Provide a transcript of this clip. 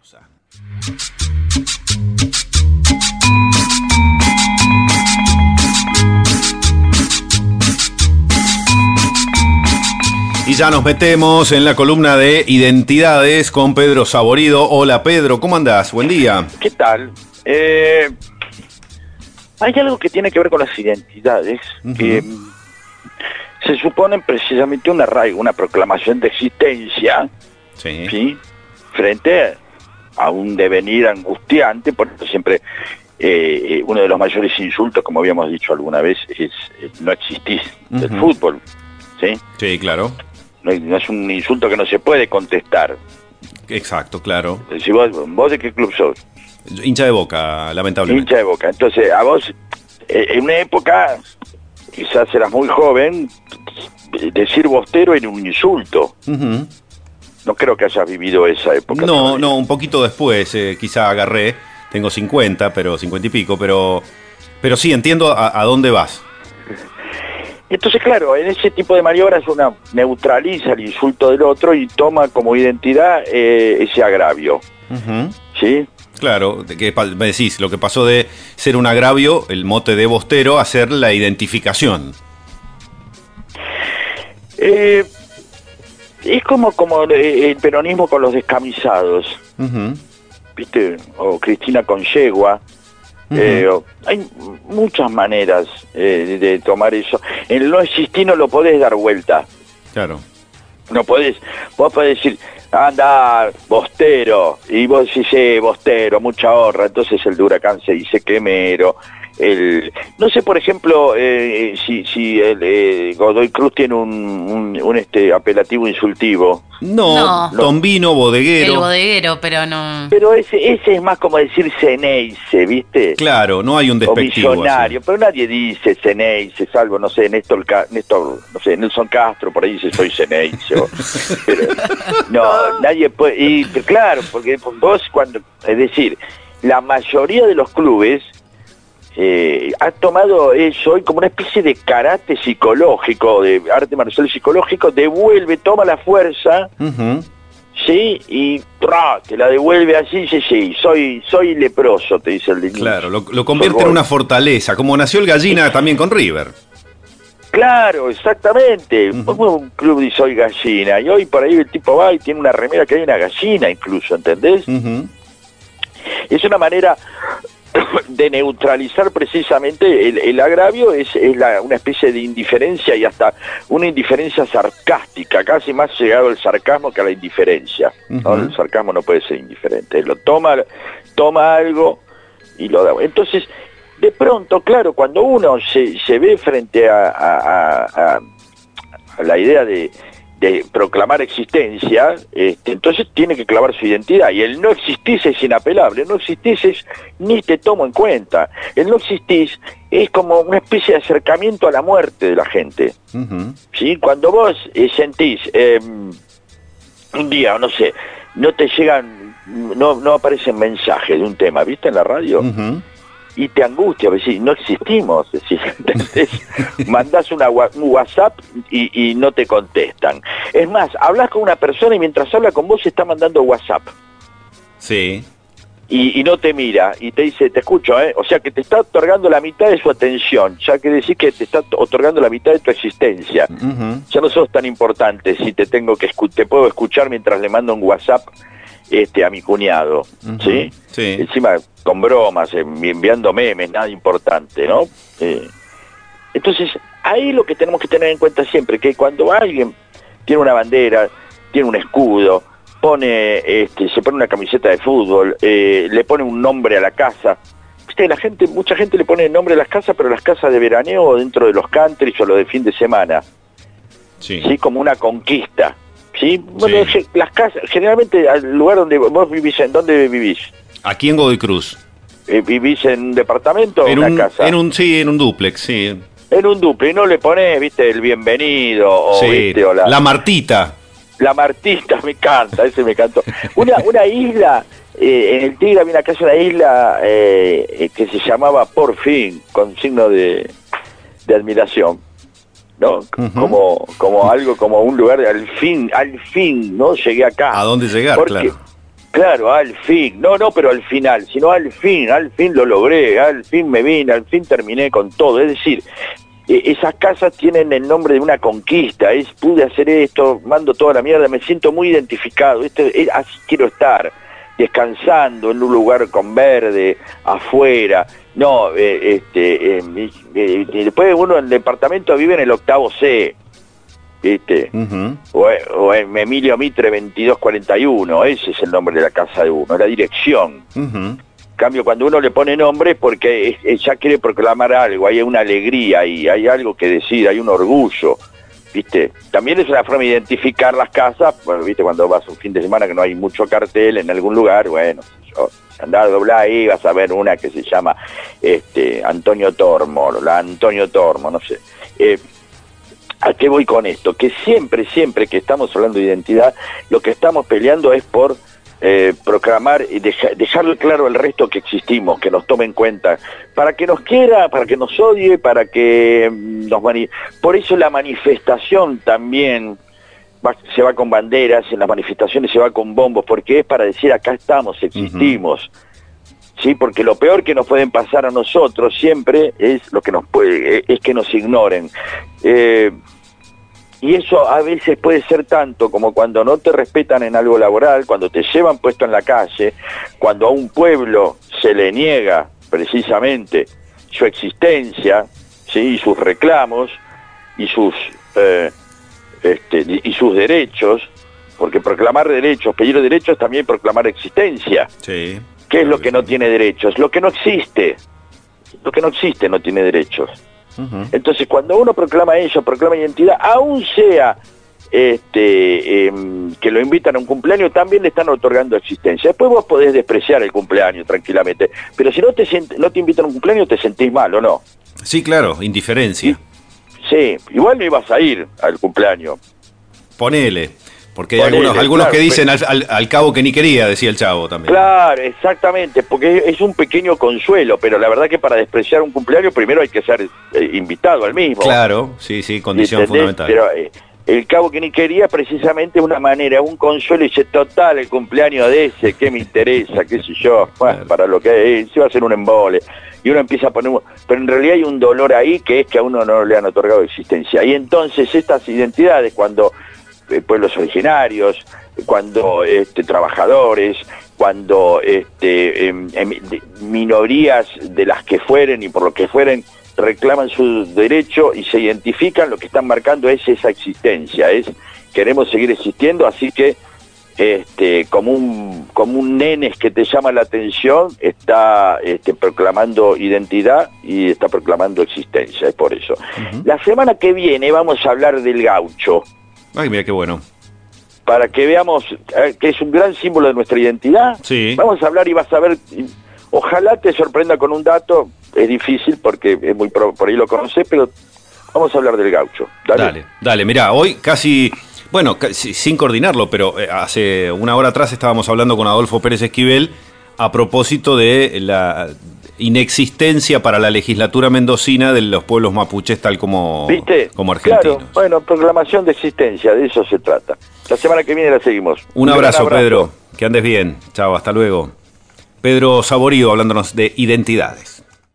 pausa. Y ya nos metemos en la columna de identidades con Pedro Saborido. Hola Pedro, ¿cómo andás? Buen día. ¿Qué tal? Hay algo que tiene que ver con las identidades, que se suponen precisamente un arraigo, una proclamación de existencia, ¿sí? Frente a un devenir angustiante. Por eso siempre uno de los mayores insultos, como habíamos dicho alguna vez, es no existís del fútbol, ¿sí? Sí, claro. No es un insulto que no se puede contestar. Exacto, claro. Si vos ¿de qué club sos? Hincha de Boca, lamentablemente. Hincha de Boca. Entonces, a vos, en una época, quizás eras muy joven, decir bostero era un insulto. No creo que hayas vivido esa época. No, un poquito después, quizá agarré, tengo 50 y pico, pero sí, entiendo a dónde vas. Entonces, claro, en ese tipo de maniobras uno neutraliza el insulto del otro y toma como identidad ese agravio. ¿Sí? Claro, que me decís, lo que pasó de ser un agravio, el mote de bostero, a ser la identificación. Es como el peronismo con los descamisados, ¿viste? O Cristina con yegua. Hay muchas maneras de tomar eso. En el no existir no lo podés dar vuelta. Claro. No podés, vos podés decir, anda, bostero, y vos decís, bostero, mucha honra. Entonces el de Huracán se dice quemero. No sé, por ejemplo, si el Godoy Cruz tiene un apelativo insultivo. No, tombino, bodeguero. El bodeguero, pero no. Pero ese es más como decir Ceneice, ¿viste? Claro, no hay un despectivo. O millonario, así. Pero nadie dice Ceneice, salvo, no sé, Nelson Castro, por ahí dice soy Ceneice. Pero, no, nadie puede. Y claro, porque vos es decir, la mayoría de los clubes ha tomado eso hoy como una especie de karate psicológico, de arte marcial psicológico, toma la fuerza, ¿sí? Y te la devuelve así, sí, soy leproso, te dice el niño. Claro, lo convierte en una fortaleza, como nació el Gallina también con River. Claro, exactamente. Un club dice soy gallina, y hoy por ahí el tipo va y tiene una remera que hay una gallina incluso, ¿entendés? Es una manera de neutralizar precisamente el agravio, es una especie de indiferencia, y hasta una indiferencia sarcástica, casi más llegado al sarcasmo que a la indiferencia, ¿no? El sarcasmo no puede ser indiferente, toma algo y lo da. Entonces, de pronto, claro, cuando uno se ve frente a la idea de proclamar existencia, entonces tiene que clavar su identidad, y el no existís es inapelable. El no existís es ni te tomo en cuenta. El no existís es como una especie de acercamiento a la muerte de la gente. ¿Sí? Cuando vos sentís un día, no sé, no te llegan, no aparecen mensajes de un tema, ¿viste? En la radio. Y te angustia, decís, no existimos, decís, ¿entendés? Mandás un WhatsApp y no te contestan. Es más, hablas con una persona y mientras habla con vos está mandando WhatsApp. Sí. Y no te mira, y te dice, te escucho, o sea que te está otorgando la mitad de su atención, ya que decís que te está otorgando la mitad de tu existencia. Ya no sos tan importante si te puedo escuchar mientras le mando un WhatsApp a mi cuñado, ¿sí? Encima con bromas, enviando memes, nada importante, ¿no? Entonces, ahí lo que tenemos que tener en cuenta siempre, que cuando alguien tiene una bandera, tiene un escudo, se pone una camiseta de fútbol, le pone un nombre a la casa, ¿viste? Mucha gente le pone el nombre a las casas, pero las casas de veraneo o dentro de los countries o los de fin de semana, ¿sí? Como una conquista. ¿Sí? Bueno, las casas, generalmente al lugar donde vos vivís, ¿en dónde vivís? Aquí en Godoy Cruz. ¿Vivís en un departamento o en una casa? En un dúplex, sí. En un dúplex, no le ponés, viste, el bienvenido, o, ¿viste? O la Martita. La Martita, me encanta, ese me encantó. Una isla, en el Tigre había una isla que se llamaba Por Fin, con signo de admiración, ¿no? Como algo, como un lugar, al fin, ¿no? Llegué acá. ¿A dónde llegar? Claro. Claro, al fin, no, pero al final, sino al fin lo logré, al fin me vine, al fin terminé con todo. Es decir, esas casas tienen el nombre de una conquista, pude hacer esto, mando toda la mierda, me siento muy identificado, así quiero estar, descansando en un lugar con verde, afuera. No, después uno en el departamento vive en el 8º C, ¿viste? O en Emilio Mitre 2241, ese es el nombre de la casa de uno, la dirección. En cambio, cuando uno le pone nombre es porque ya quiere proclamar algo, hay una alegría y hay algo que decir, hay un orgullo, ¿viste? También es una forma de identificar las casas, bueno, ¿viste? Cuando vas un fin de semana que no hay mucho cartel en algún lugar, bueno, andá a doblar ahí, vas a ver una que se llama Antonio Tormo, la Antonio Tormo, no sé. ¿A qué voy con esto? Que siempre que estamos hablando de identidad, lo que estamos peleando es por proclamar y dejarle claro al resto que existimos, que nos tome en cuenta, para que nos quiera, para que nos odie, para que por eso la manifestación también se va con banderas, en las manifestaciones se va con bombos, porque es para decir acá estamos, existimos. Sí, porque lo peor que nos pueden pasar a nosotros siempre es es que nos ignoren. Y eso a veces puede ser tanto como cuando no te respetan en algo laboral, cuando te llevan puesto en la calle, cuando a un pueblo se le niega precisamente su existencia, ¿sí? Y sus reclamos y sus derechos, porque proclamar derechos, pedir derechos es también proclamar existencia. Sí. ¿Qué es lo que no tiene derechos? Lo que no existe. Lo que no existe no tiene derechos. Entonces, cuando uno proclama eso, proclama identidad, aún sea que lo invitan a un cumpleaños, también le están otorgando existencia. Después vos podés despreciar el cumpleaños tranquilamente, pero si no te invitan a un cumpleaños, te sentís mal, ¿o no? Sí, claro, indiferencia. Sí, igual no ibas a ir al cumpleaños. Ponele. Porque hay algunos claro, que dicen al cabo que ni quería, decía el Chavo también. Claro, exactamente, porque es un pequeño consuelo, pero la verdad que para despreciar un cumpleaños primero hay que ser invitado al mismo. Claro, sí, condición fundamental. Pero el cabo que ni quería precisamente una manera, un consuelo, y dice, total, el cumpleaños de ese, ¿qué me interesa? ¿Qué sé yo? Bueno, claro. Para lo que es, se va a hacer un embole. Y uno empieza a poner... Pero en realidad hay un dolor ahí que es que a uno no le han otorgado existencia. Y entonces estas identidades, cuando... pueblos originarios, cuando trabajadores, cuando minorías de las que fueren y por lo que fueren reclaman su derecho y se identifican, lo que están marcando es esa existencia, queremos seguir existiendo, así que como un nene que te llama la atención, está proclamando identidad y está proclamando existencia, es por eso. La semana que viene vamos a hablar del gaucho. Ay, mira qué bueno. Para que veamos que es un gran símbolo de nuestra identidad. Sí. Vamos a hablar y vas a ver, ojalá te sorprenda con un dato, es difícil porque es muy por ahí lo conocés, pero vamos a hablar del gaucho. Dale, mirá, hoy casi, bueno, sin coordinarlo, pero hace una hora atrás estábamos hablando con Adolfo Pérez Esquivel a propósito de la inexistencia para la legislatura mendocina de los pueblos mapuches tal como, como argentinos. Claro, bueno, proclamación de existencia, de eso se trata. La semana que viene la seguimos. Un abrazo, Pedro, que andes bien. Chao, hasta luego. Pedro Saborido hablándonos de identidades.